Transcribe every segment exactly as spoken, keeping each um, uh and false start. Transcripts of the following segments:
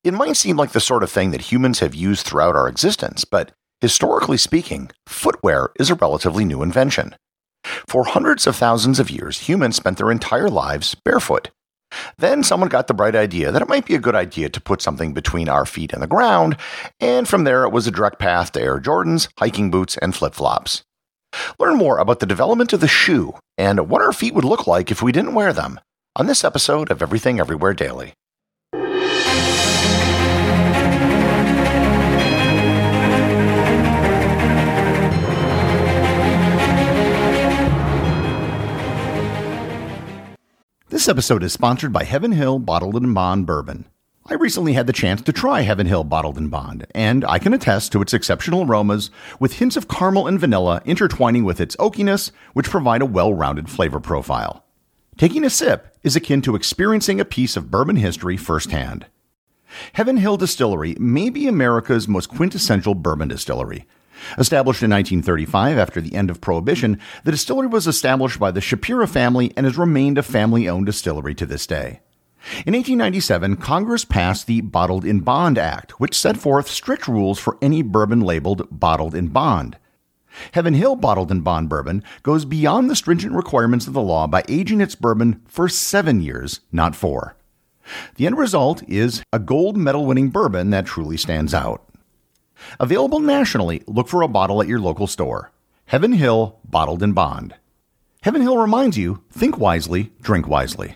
It might seem like the sort of thing that humans have used throughout our existence, but historically speaking, footwear is a relatively new invention. For hundreds of thousands of years, humans spent their entire lives barefoot. Then someone got the bright idea that it might be a good idea to put something between our feet and the ground, and from there it was a direct path to Air Jordans, hiking boots, and flip-flops. Learn more about the development of the shoe and what our feet would look like if we didn't wear them on this episode of Everything Everywhere Daily. This episode is sponsored by Heaven Hill Bottled and Bond Bourbon. I recently had the chance to try Heaven Hill Bottled and Bond, and I can attest to its exceptional aromas with hints of caramel and vanilla intertwining with its oakiness, which provide a well-rounded flavor profile. Taking a sip is akin to experiencing a piece of bourbon history firsthand. Heaven Hill Distillery may be America's most quintessential bourbon distillery. Established in nineteen thirty-five after the end of Prohibition, the distillery was established by the Shapira family and has remained a family-owned distillery to this day. In eighteen ninety-seven, Congress passed the Bottled in Bond Act, which set forth strict rules for any bourbon labeled Bottled in Bond. Heaven Hill Bottled in Bond Bourbon goes beyond the stringent requirements of the law by aging its bourbon for seven years, not four. The end result is a gold medal-winning bourbon that truly stands out. Available nationally, look for a bottle at your local store. Heaven Hill Bottled in Bond. Heaven Hill reminds you, think wisely, drink wisely.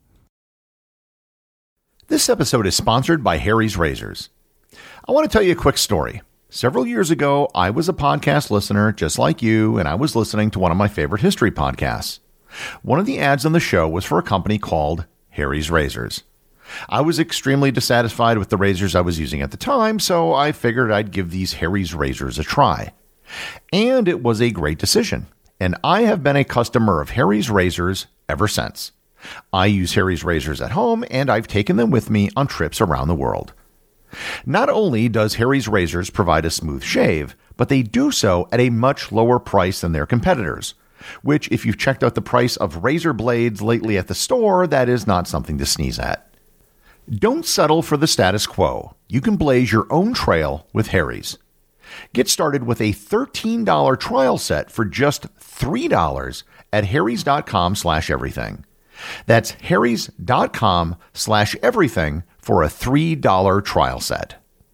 This episode is sponsored by Harry's Razors. I want to tell you a quick story. Several years ago, I was a podcast listener just like you, and I was listening to one of my favorite history podcasts. One of the ads on the show was for a company called Harry's Razors. I was extremely dissatisfied with the razors I was using at the time, so I figured I'd give these Harry's Razors a try. And it was a great decision, and I have been a customer of Harry's Razors ever since. I use Harry's Razors at home, and I've taken them with me on trips around the world. Not only does Harry's Razors provide a smooth shave, but they do so at a much lower price than their competitors, which, if you've checked out the price of razor blades lately at the store, that is not something to sneeze at. Don't settle for the status quo. You can blaze your own trail with Harry's. Get started with a thirteen dollars trial set for just three dollars at harrys.com slash everything. That's harrys.com slash everything for a three dollars trial set.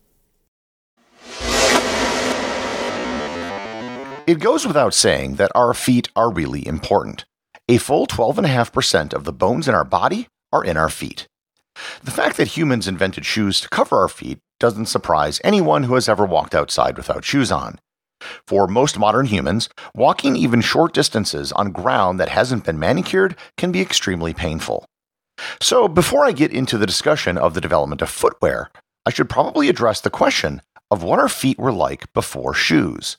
It goes without saying that our feet are really important. A full twelve point five percent of the bones in our body are in our feet. The fact that humans invented shoes to cover our feet doesn't surprise anyone who has ever walked outside without shoes on. For most modern humans, walking even short distances on ground that hasn't been manicured can be extremely painful. So before I get into the discussion of the development of footwear, I should probably address the question of what our feet were like before shoes.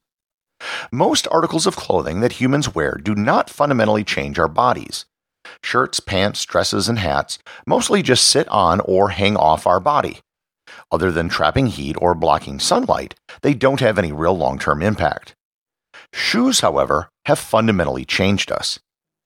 Most articles of clothing that humans wear do not fundamentally change our bodies. Shirts, pants, dresses, and hats mostly just sit on or hang off our body. Other than trapping heat or blocking sunlight, they don't have any real long-term impact. Shoes, however, have fundamentally changed us.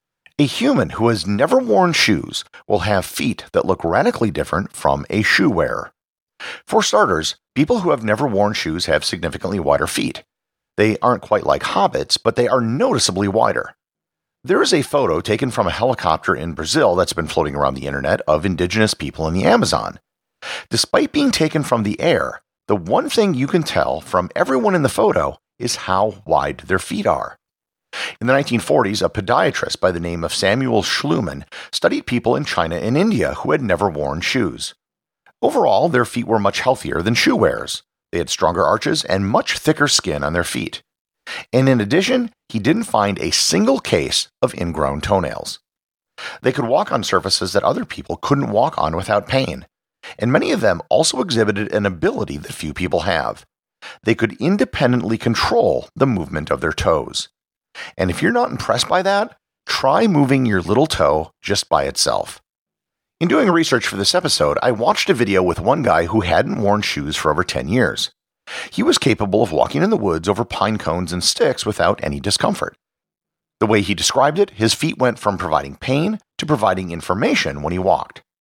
A human who has never worn shoes will have feet that look radically different from a shoe wearer. For starters, people who have never worn shoes have significantly wider feet. They aren't quite like hobbits, but they are noticeably wider. There is a photo taken from a helicopter in Brazil that's been floating around the internet of indigenous people in the Amazon. Despite being taken from the air, the one thing you can tell from everyone in the photo is how wide their feet are. In the nineteen forties, a podiatrist by the name of Samuel Schlumann studied people in China and India who had never worn shoes. Overall, their feet were much healthier than shoe wearers. They had stronger arches and much thicker skin on their feet. And in addition, he didn't find a single case of ingrown toenails. They could walk on surfaces that other people couldn't walk on without pain, and many of them also exhibited an ability that few people have. They could independently control the movement of their toes. And if you're not impressed by that, try moving your little toe just by itself. In doing research for this episode, I watched a video with one guy who hadn't worn shoes for over ten years. He was capable of walking in the woods over pine cones and sticks without any discomfort. The way he described it, his feet went from providing pain to providing information when he walked.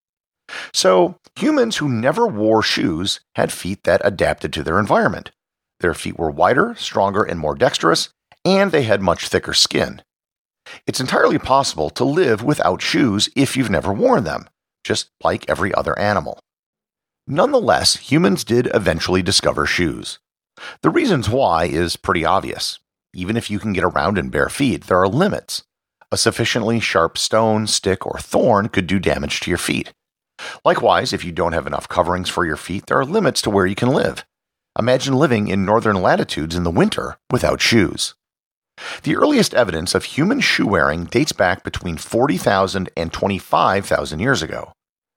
So, humans who never wore shoes had feet that adapted to their environment. Their feet were wider, stronger, and more dexterous, and they had much thicker skin. It's entirely possible to live without shoes if you've never worn them, just like every other animal. Nonetheless, humans did eventually discover shoes. The reasons why is pretty obvious. Even if you can get around in bare feet, there are limits. A sufficiently sharp stone, stick, or thorn could do damage to your feet. Likewise, if you don't have enough coverings for your feet, there are limits to where you can live. Imagine living in northern latitudes in the winter without shoes. The earliest evidence of human shoe wearing dates back between forty thousand and twenty-five thousand years ago.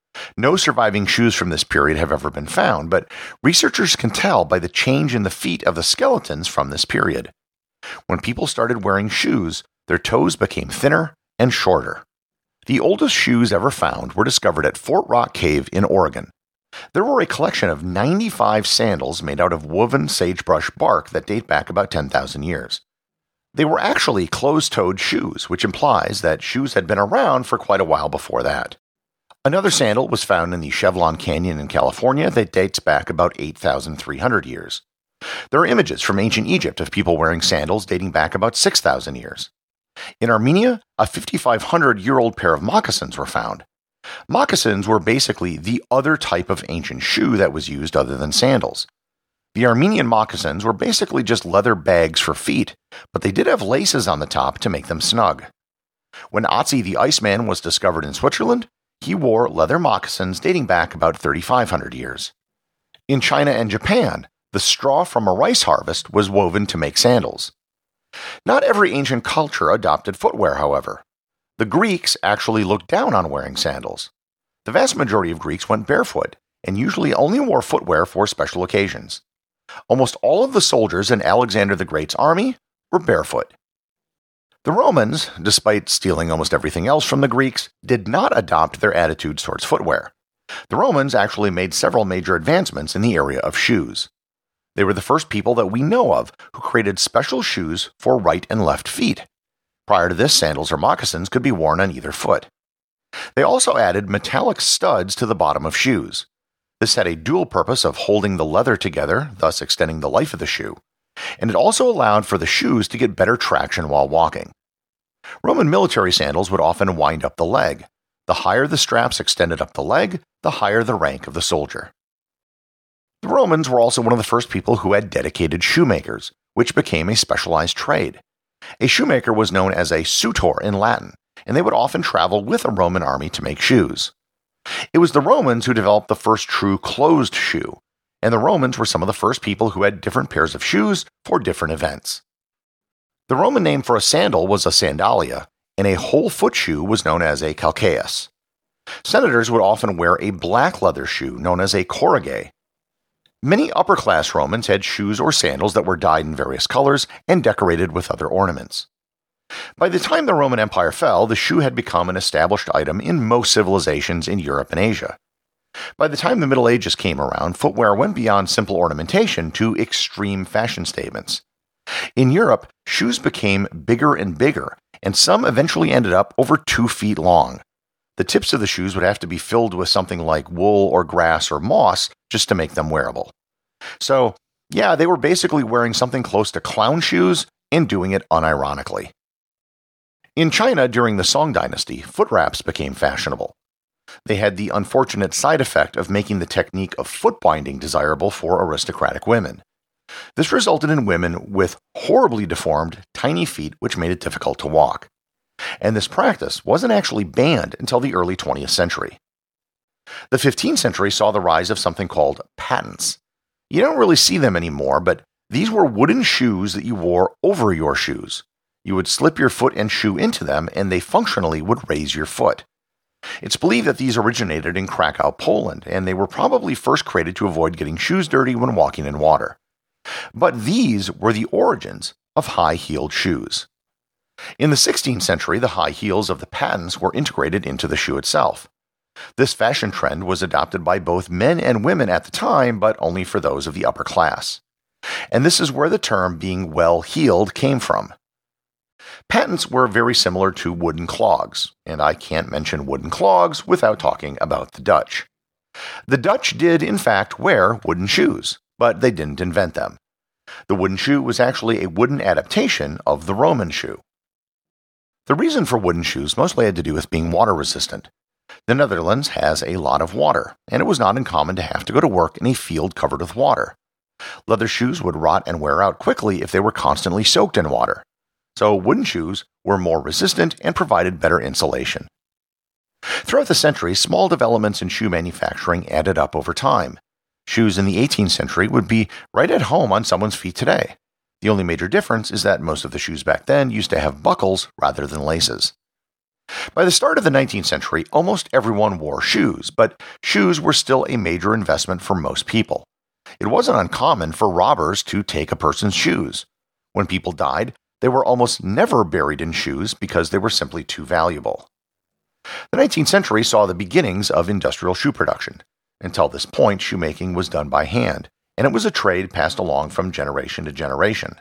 No surviving shoes from this period have ever been found, but researchers can tell by the change in the feet of the skeletons from this period. When people started wearing shoes, their toes became thinner and shorter. The oldest shoes ever found were discovered at Fort Rock Cave in Oregon. There were a collection of ninety-five sandals made out of woven sagebrush bark that date back about ten thousand years. They were actually closed-toed shoes, which implies that shoes had been around for quite a while before that. Another sandal was found in the Chevelon Canyon in California that dates back about eight thousand three hundred years. There are images from ancient Egypt of people wearing sandals dating back about six thousand years. In Armenia, a fifty-five hundred year old pair of moccasins were found. Moccasins were basically the other type of ancient shoe that was used other than sandals. The Armenian moccasins were basically just leather bags for feet, but they did have laces on the top to make them snug. When Otzi the Iceman was discovered in Switzerland, he wore leather moccasins dating back about thirty-five hundred years. In China and Japan, the straw from a rice harvest was woven to make sandals. Not every ancient culture adopted footwear, however. The Greeks actually looked down on wearing sandals. The vast majority of Greeks went barefoot, and usually only wore footwear for special occasions. Almost all of the soldiers in Alexander the Great's army were barefoot. The Romans, despite stealing almost everything else from the Greeks, did not adopt their attitudes towards footwear. The Romans actually made several major advancements in the area of shoes. They were the first people that we know of who created special shoes for right and left feet. Prior to this, sandals or moccasins could be worn on either foot. They also added metallic studs to the bottom of shoes. This had a dual purpose of holding the leather together, thus extending the life of the shoe, and it also allowed for the shoes to get better traction while walking. Roman military sandals would often wind up the leg. The higher the straps extended up the leg, the higher the rank of the soldier. The Romans were also one of the first people who had dedicated shoemakers, which became a specialized trade. A shoemaker was known as a sutor in Latin, and they would often travel with a Roman army to make shoes. It was the Romans who developed the first true closed shoe, and the Romans were some of the first people who had different pairs of shoes for different events. The Roman name for a sandal was a sandalia, and a whole foot shoe was known as a calcaeus. Senators would often wear a black leather shoe known as a corrige. Many upper-class Romans had shoes or sandals that were dyed in various colors and decorated with other ornaments. By the time the Roman Empire fell, the shoe had become an established item in most civilizations in Europe and Asia. By the time the Middle Ages came around, footwear went beyond simple ornamentation to extreme fashion statements. In Europe, shoes became bigger and bigger, and some eventually ended up over two feet long. The tips of the shoes would have to be filled with something like wool or grass or moss just to make them wearable. So, yeah, they were basically wearing something close to clown shoes and doing it unironically. In China during the Song Dynasty, foot wraps became fashionable. They had the unfortunate side effect of making the technique of foot binding desirable for aristocratic women. This resulted in women with horribly deformed, tiny feet which made it difficult to walk. And this practice wasn't actually banned until the early twentieth century. The fifteenth century saw the rise of something called patents. You don't really see them anymore, but these were wooden shoes that you wore over your shoes. You would slip your foot and shoe into them, and they functionally would raise your foot. It's believed that these originated in Krakow, Poland, and they were probably first created to avoid getting shoes dirty when walking in water. But these were the origins of high-heeled shoes. In the sixteenth century, the high heels of the patents were integrated into the shoe itself. This fashion trend was adopted by both men and women at the time, but only for those of the upper class. And this is where the term being well-heeled came from. Patents were very similar to wooden clogs, and I can't mention wooden clogs without talking about the Dutch. The Dutch did, in fact, wear wooden shoes, but they didn't invent them. The wooden shoe was actually a wooden adaptation of the Roman shoe. The reason for wooden shoes mostly had to do with being water resistant. The Netherlands has a lot of water, and it was not uncommon to have to go to work in a field covered with water. Leather shoes would rot and wear out quickly if they were constantly soaked in water. So wooden shoes were more resistant and provided better insulation. Throughout the centuries, small developments in shoe manufacturing added up over time. Shoes in the eighteenth century would be right at home on someone's feet today. The only major difference is that most of the shoes back then used to have buckles rather than laces. By the start of the nineteenth century, almost everyone wore shoes, but shoes were still a major investment for most people. It wasn't uncommon for robbers to take a person's shoes. When people died, they were almost never buried in shoes because they were simply too valuable. The nineteenth century saw the beginnings of industrial shoe production. Until this point, shoemaking was done by hand, and it was a trade passed along from generation to generation.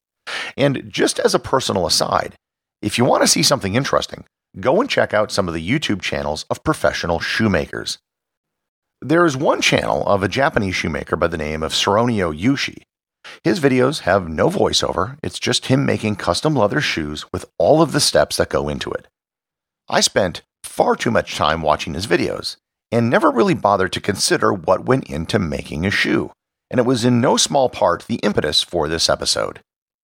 And just as a personal aside, if you want to see something interesting, go and check out some of the YouTube channels of professional shoemakers. There is one channel of a Japanese shoemaker by the name of Soronio Yushi. His videos have no voiceover, it's just him making custom leather shoes with all of the steps that go into it. I spent far too much time watching his videos, and never really bothered to consider what went into making a shoe, and it was in no small part the impetus for this episode.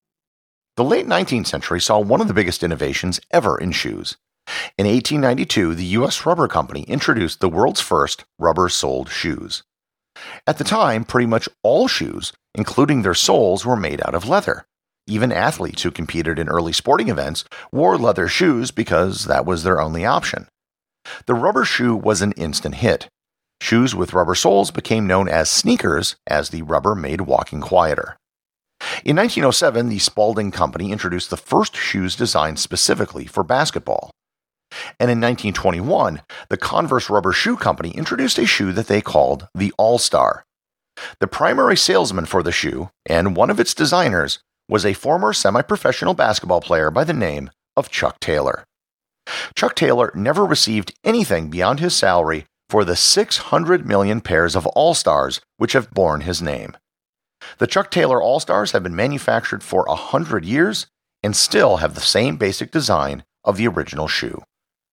The late nineteenth century saw one of the biggest innovations ever in shoes. In eighteen ninety-two, the U S Rubber Company introduced the world's first rubber-soled shoes. At the time, pretty much all shoes, including their soles, were made out of leather. Even athletes who competed in early sporting events wore leather shoes because that was their only option. The rubber shoe was an instant hit. Shoes with rubber soles became known as sneakers, as the rubber made walking quieter. In nineteen oh seven, the Spalding Company introduced the first shoes designed specifically for basketball. And in nineteen twenty-one, the Converse Rubber Shoe Company introduced a shoe that they called the All-Star. The primary salesman for the shoe, and one of its designers, was a former semi-professional basketball player by the name of Chuck Taylor. Chuck Taylor never received anything beyond his salary for the six hundred million pairs of All-Stars which have borne his name. The Chuck Taylor All-Stars have been manufactured for a hundred years and still have the same basic design of the original shoe.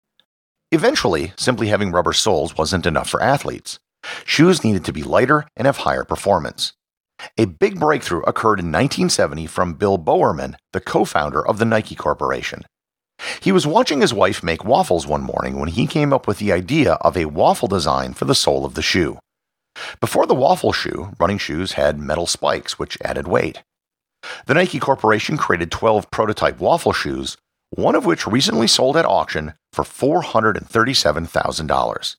Eventually, simply having rubber soles wasn't enough for athletes. Shoes needed to be lighter and have higher performance. A big breakthrough occurred in nineteen seventy from Bill Bowerman, the co-founder of the Nike Corporation. He was watching his wife make waffles one morning when he came up with the idea of a waffle design for the sole of the shoe. Before the waffle shoe, running shoes had metal spikes which added weight. The Nike Corporation created twelve prototype waffle shoes, one of which recently sold at auction for four hundred thirty-seven thousand dollars.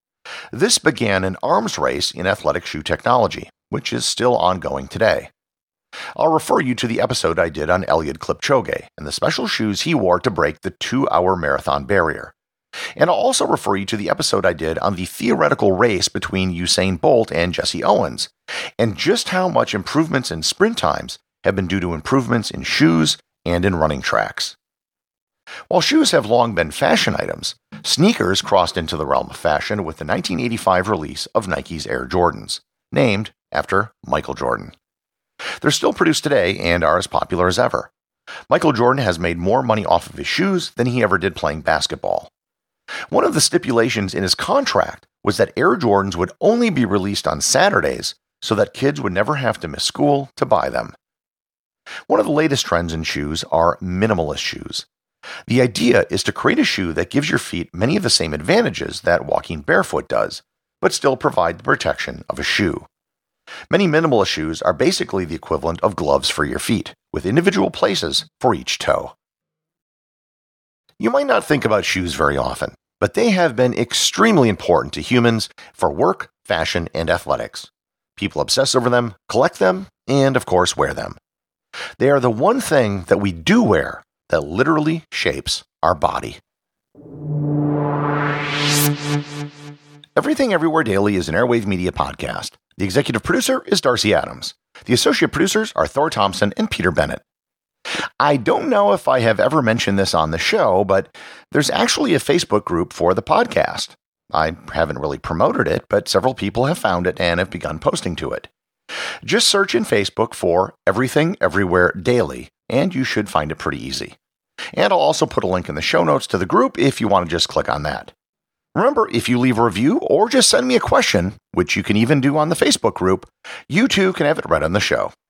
This began an arms race in athletic shoe technology, which is still ongoing today. I'll refer you to the episode I did on Eliud Kipchoge and the special shoes he wore to break the two-hour marathon barrier. And I'll also refer you to the episode I did on the theoretical race between Usain Bolt and Jesse Owens, and just how much improvements in sprint times have been due to improvements in shoes and in running tracks. While shoes have long been fashion items, sneakers crossed into the realm of fashion with the nineteen eighty-five release of Nike's Air Jordans, named after Michael Jordan. They're still produced today and are as popular as ever. Michael Jordan has made more money off of his shoes than he ever did playing basketball. One of the stipulations in his contract was that Air Jordans would only be released on Saturdays so that kids would never have to miss school to buy them. One of the latest trends in shoes are minimalist shoes. The idea is to create a shoe that gives your feet many of the same advantages that walking barefoot does, but still provide the protection of a shoe. Many minimalist shoes are basically the equivalent of gloves for your feet, with individual places for each toe. You might not think about shoes very often, but they have been extremely important to humans for work, fashion, and athletics. People obsess over them, collect them, and of course wear them. They are the one thing that we do wear that literally shapes our body. Everything Everywhere Daily is an Airwave Media podcast. The executive producer is Darcy Adams. The associate producers are Thor Thompson and Peter Bennett. I don't know if I have ever mentioned this on the show, but there's actually a Facebook group for the podcast. I haven't really promoted it, but several people have found it and have begun posting to it. Just search in Facebook for Everything Everywhere Daily, and you should find it pretty easy. And I'll also put a link in the show notes to the group if you want to just click on that. Remember, if you leave a review or just send me a question, which you can even do on the Facebook group, you too can have it read on the show.